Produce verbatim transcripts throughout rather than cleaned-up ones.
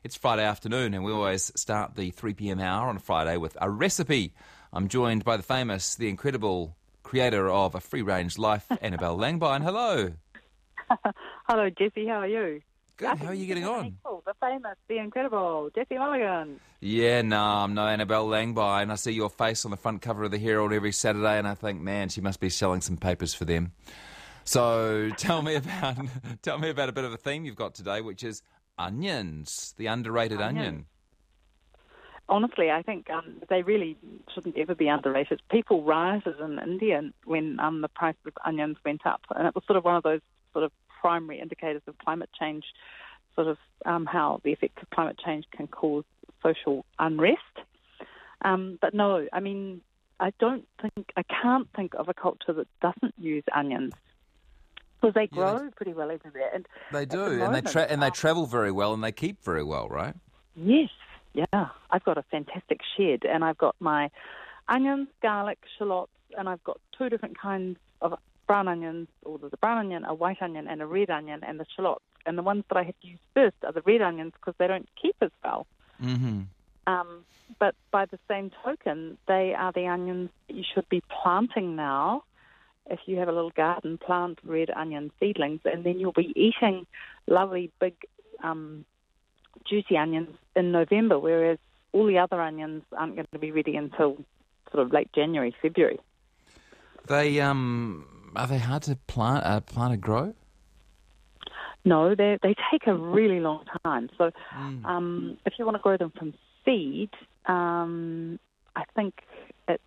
It's Friday afternoon, and we always start the three p.m. hour on a Friday with a recipe. I'm joined by the famous, the incredible creator of A Free-Range Life, Annabelle Langbein. Hello. Hello, Jesse. How are you? Good. How are you getting on? Cool. The famous, the incredible Jesse Mulligan. Yeah, no, I'm no Annabelle Langbein. I see your face on the front cover of the Herald every Saturday, and I think, man, she must be selling some papers for them. So tell me about tell me about a bit of a theme you've got today, which is onions, the underrated onion. onion. Honestly, I think um, they really shouldn't ever be underrated. People rioted in India when um, the price of onions went up, and it was sort of one of those sort of primary indicators of climate change, sort of um, how the effects of climate change can cause social unrest. Um, but no, I mean, I don't think, I can't think of a culture that doesn't use onions. Because they grow yeah, they, pretty well everywhere. And they do, the and they tra- and they um, travel very well, and they keep very well, right? Yes, yeah. I've got a fantastic shed, and I've got my onions, garlic, shallots, and I've got two different kinds of brown onions, or there's a brown onion, a white onion, and a red onion, and the shallots. And the ones that I have to use first are the red onions because they don't keep as well. Mm-hmm. Um, but by the same token, they are the onions that you should be planting now. If you have a little garden, plant red onion seedlings, and then you'll be eating lovely, big, um, juicy onions in November, whereas all the other onions aren't going to be ready until sort of late January, February. They um, are they hard to plant, uh, plant and grow? No, they they take a really long time. So mm. um, if you want to grow them from seed, um, I think it's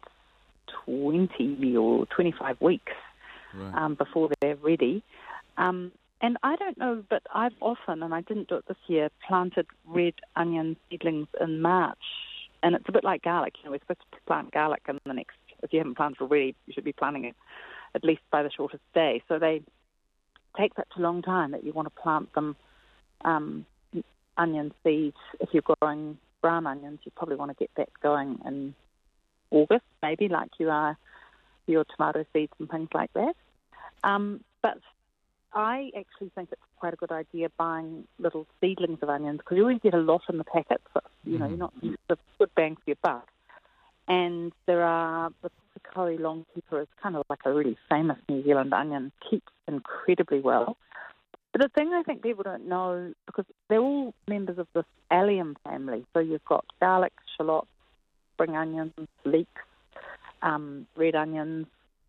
twenty or twenty-five weeks right. um, before they're ready. Um, and I don't know, but I've often, and I didn't do it this year, planted red onion seedlings in March. And it's a bit like garlic. You know, we're supposed to plant garlic in the next, if you haven't planted already, you should be planting it at least by the shortest day. So they take such a long time that you want to plant them um, onion seeds. If you're growing brown onions, you probably want to get that going in August, maybe, like you are your tomato seeds and things like that. Um, but I actually think it's quite a good idea buying little seedlings of onions because you always get a lot in the packet. So, you mm-hmm. know, you're not it's a good bang for your buck. And there are the Pukekohe Longkeeper is kind of like a really famous New Zealand onion, keeps incredibly well. But the thing I think people don't know, because they're all members of this allium family. So you've got garlic, shallots, spring onions, leeks, um, red onions,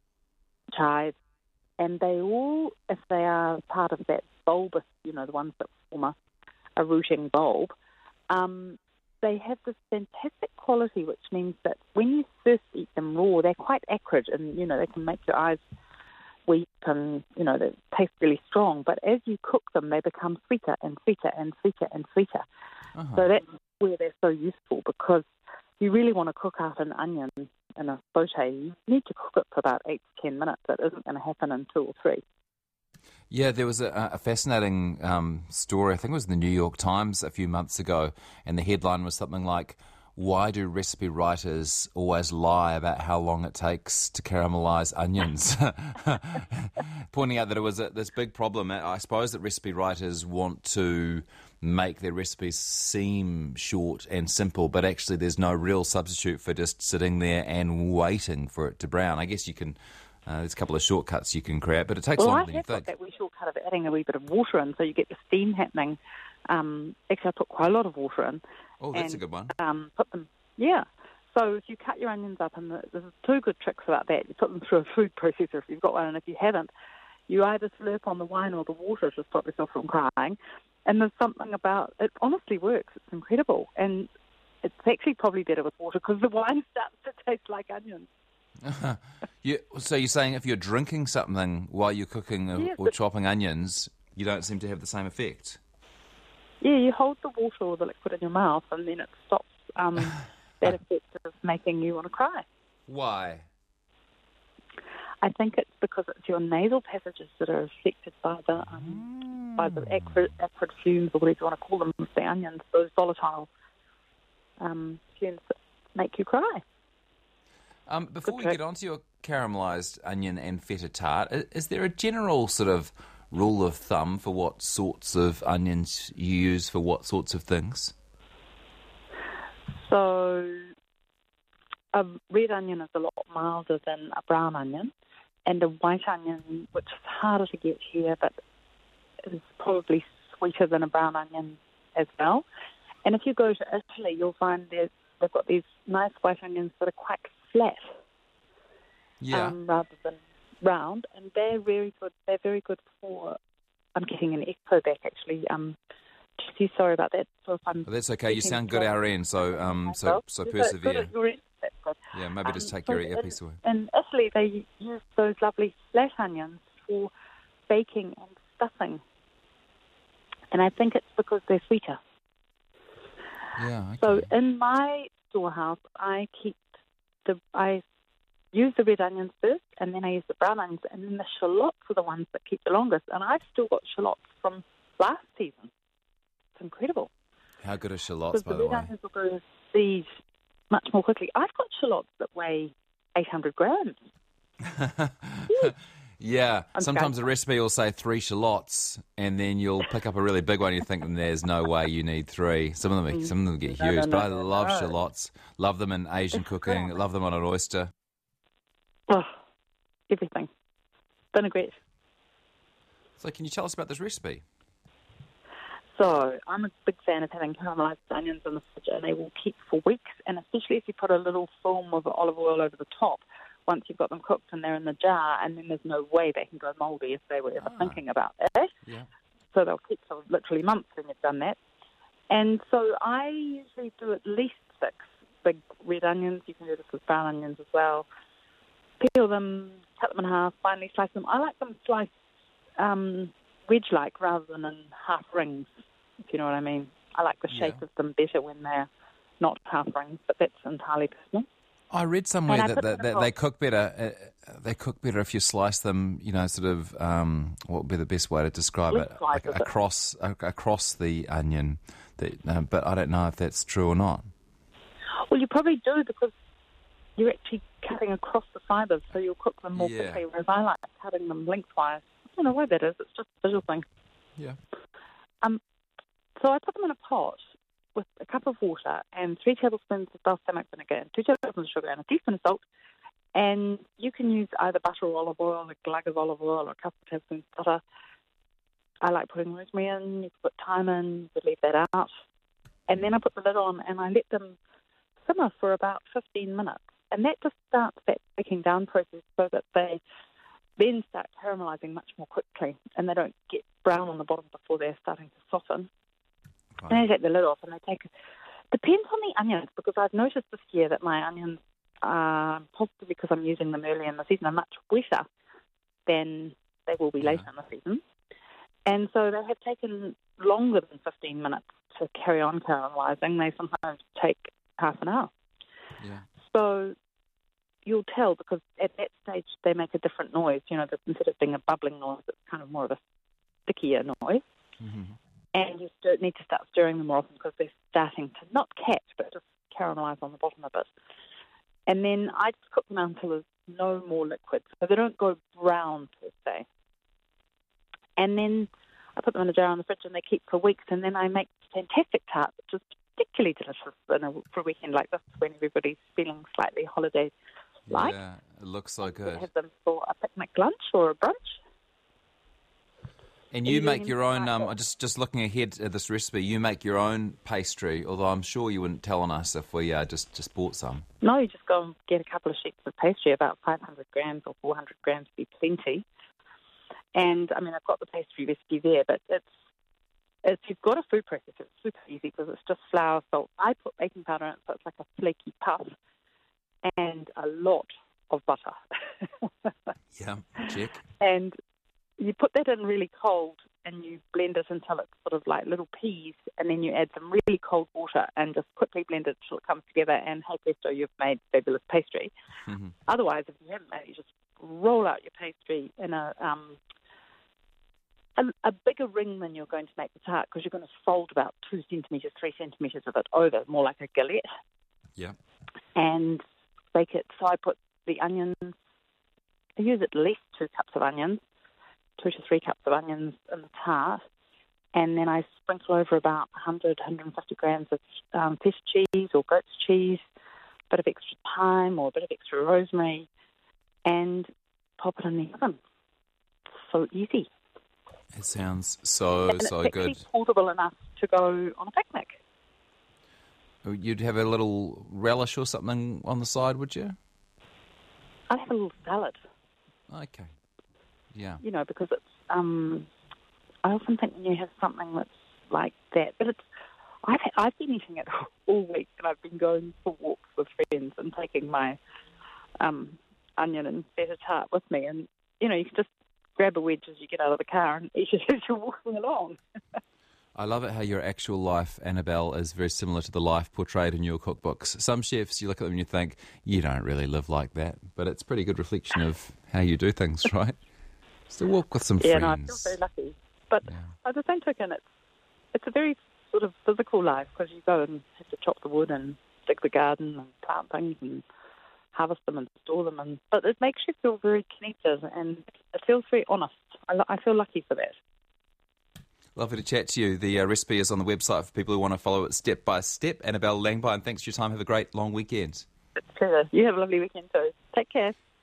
chives, and they all, if they are part of that bulbous, you know, the ones that form a, a rooting bulb, um, they have this fantastic quality, which means that when you first eat them raw, they're quite acrid, and, you know, they can make your eyes weep and, you know, they taste really strong. But as you cook them, they become sweeter and sweeter and sweeter and sweeter. Uh-huh. So that's where they're so useful, because you really want to cook out an onion in a saute. You need to cook it for about eight to ten minutes. That isn't going to happen in two or three. Yeah, there was a, a fascinating um, story, I think it was in the New York Times a few months ago, and the headline was something like, why do recipe writers always lie about how long it takes to caramelize onions? Pointing out that it was a, this big problem. I suppose that recipe writers want to make their recipes seem short and simple, but actually there's no real substitute for just sitting there and waiting for it to brown. I guess you can, uh, there's a couple of shortcuts you can create, but it takes well, longer I than you have got think. that wee shortcut of adding a wee bit of water in so you get the steam happening. Um, actually, I put quite a lot of water in. Oh, that's and, a good one. Um, put them, yeah. So if you cut your onions up, and the, there's two good tricks about that. You put them through a food processor if you've got one, and if you haven't, you either slurp on the wine or the water to stop yourself from crying. And there's something about it. Honestly, works. It's incredible, and it's actually probably better with water because the wine starts to taste like onions. Uh-huh. you, so you're saying if you're drinking something while you're cooking or, yes, or chopping onions, you don't seem to have the same effect? Yeah, you hold the water or the liquid in your mouth, and then it stops um, that effect of making you want to cry. Why? I think it's because it's your nasal passages that are affected by the um, mm. by the acrid, acrid fumes, or whatever you want to call them, with the onions, those volatile um, fumes that make you cry. Um, before we get on to your caramelised onion and feta tart, is, is there a general sort of rule of thumb for what sorts of onions you use for what sorts of things? So a red onion is a lot milder than a brown onion, and a white onion, which is harder to get here, but is probably sweeter than a brown onion as well. And if you go to Italy, you'll find there's, they've got these nice white onions that are quite flat, Yeah. um, rather than round, and they're very good. They're very good for. I'm getting an echo back actually. Um, Jesse, sorry about that. So if I'm Well, that's okay. You sound good at our end, so um, so myself, so good- persevere. good at your end. That's good. Yeah, maybe just Um, take so your in- earpiece away. In Italy, they use those lovely flat onions for baking and stuffing, and I think it's because they're sweeter. Yeah. Okay. So in my storehouse, I keep the I use the red onions first, and then I use the brown onions, and then the shallots are the ones that keep the longest. And I've still got shallots from last season. It's incredible. How good are shallots, Because by the the red way? onions will go to seed much more quickly. I've got shallots that weigh eight hundred grams. Yeah. I'm Sometimes scared. the recipe will say three shallots, and then you'll pick up a really big one. You think, there's no way you need three. Some of them, some of them get No, no, huge, no, but I no, love no. shallots. Love them in Asian It's cooking. great. Love them on an oyster. Oh, everything. Vinaigrette. So, can you tell us about this recipe? So I'm a big fan of having caramelised onions in the fridge, and they will keep for weeks, and especially if you put a little film of olive oil over the top once you've got them cooked and they're in the jar, and then there's no way they can go mouldy if they were ever Ah. thinking about that. Yeah. So they'll keep for literally months when you've done that. And so I usually do at least six big red onions. You can do this with brown onions as well. Peel them, cut them in half, finely slice them. I like them sliced um, wedge-like rather than in half rings, if you know what I mean. I like the shape Yeah. of them better when they're not half rings, but that's entirely personal. I read somewhere And I that, put that, them in a that they pot. cook better. Uh, they cook better if you slice them. You know, sort of. Um, what would be the best way to describe it? Lengthwise, Like is it? across a- across the onion. That, uh, but I don't know if that's true or not. Well, you probably do because you're actually cutting across the fibres, so you'll cook them more Yeah. quickly, whereas I like cutting them lengthwise. I don't know why that is. It's just a visual thing. Yeah. Um, so I put them in a pot with a cup of water and three tablespoons of balsamic vinegar and two tablespoons of sugar and a teaspoon of salt. And you can use either butter or olive oil, a glug of olive oil or a couple of tablespoons of butter. I like putting rosemary in. You can put thyme in. You could leave that out. And then I put the lid on and I let them simmer for about fifteen minutes. And that just starts that baking down process so that they then start caramelising much more quickly and they don't get brown on the bottom before they're starting to soften. Right. And they take the lid off and they take it. Depends on the onions, because I've noticed this year that my onions are, possibly because I'm using them early in the season, are much wetter than they will be Yeah. later in the season. And so they have taken longer than fifteen minutes to carry on caramelising. They sometimes take half an hour. Yeah. So you'll tell because at that stage they make a different noise. You know, that instead of being a bubbling noise, it's kind of more of a stickier noise. Mm-hmm. And you st- need to start stirring them more often because they're starting to not catch, but just caramelise on the bottom a bit. And then I just cook them until there's no more liquid, so they don't go brown per se. And then I put them in a jar in the fridge and they keep for weeks. And then I make fantastic tarts, which is particularly delicious in a, for a weekend like this when everybody's feeling slightly holiday-like. Yeah, it looks so You good. have them for a picnic lunch or a brunch. And Are you you make doing your anything own. like Um, that? just just looking ahead at this recipe, you make your own pastry. Although I'm sure you wouldn't tell on us if we uh, just just bought some. No, you just go and get a couple of sheets of pastry, about five hundred grams or four hundred grams would be plenty. And, I mean, I've got the pastry recipe there, but it's, if you've got a food processor, it's super easy because it's just flour, salt. I put baking powder in it so it's like a flaky puff and a lot of butter. Yeah, check. And you put that in really cold and you blend it until it's sort of like little peas, and then you add some really cold water and just quickly blend it until it comes together, and hey presto, you've made fabulous pastry. Mm-hmm. Otherwise, if you haven't made it, you just roll out your pastry in a um, a, a bigger ring than you're going to make the tart, because you're going to fold about two centimetres, three centimetres of it over, more like a galette, Yeah. and bake it. So I put the onions, I use at least two cups of onions, two to three cups of onions in the tart, and then I sprinkle over about one hundred, one hundred fifty grams of um, fish cheese or goat's cheese, a bit of extra thyme or a bit of extra rosemary, and pop it in the oven. It's so easy. It sounds so, and so it's good. It's portable enough to go on a picnic. You'd have a little relish or something on the side, would you? I'd have a little salad. Okay. Yeah. You know, because it's, um, I often think when you have something that's like that, but it's, I've, I've been eating it all week, and I've been going for walks with friends and taking my um, onion and feta tart with me, and, you know, you can just grab a wedge as you get out of the car and eat it as you're walking along. I love it how your actual life, Annabelle, is very similar to the life portrayed in your cookbooks. Some chefs, you look at them and you think, you don't really live like that, but it's a pretty good reflection of how you do things, right? Just a walk with some yeah, friends. Yeah, no, I feel very lucky. But yeah. By the same token, it's, it's a very sort of physical life, because you go and have to chop the wood and dig the garden and plant things and harvest them and store them. And But it makes you feel very connected, and it feels very honest. I, I feel lucky for that. Lovely to chat to you. The uh, recipe is on the website for people who want to follow it step by step. Annabelle Langby, thanks for your time. Have a great long weekend. It's a pleasure. You have a lovely weekend too. Take care.